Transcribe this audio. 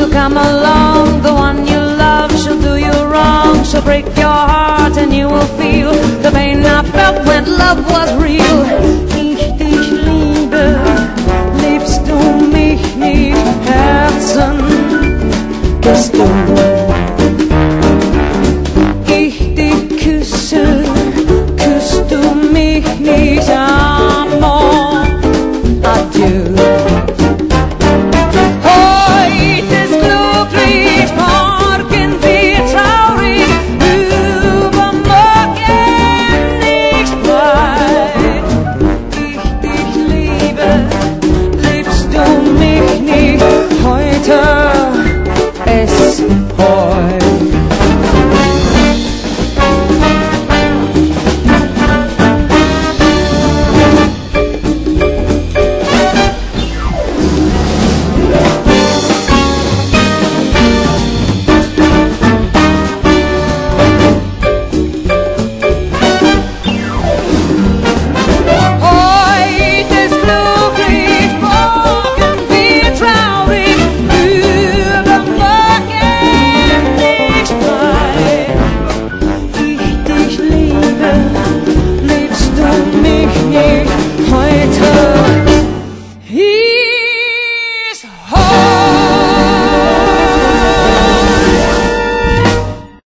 she'll come along. The one you love, she'll do you wrong. She'll break your heart and you will feel the pain I felt when love was real.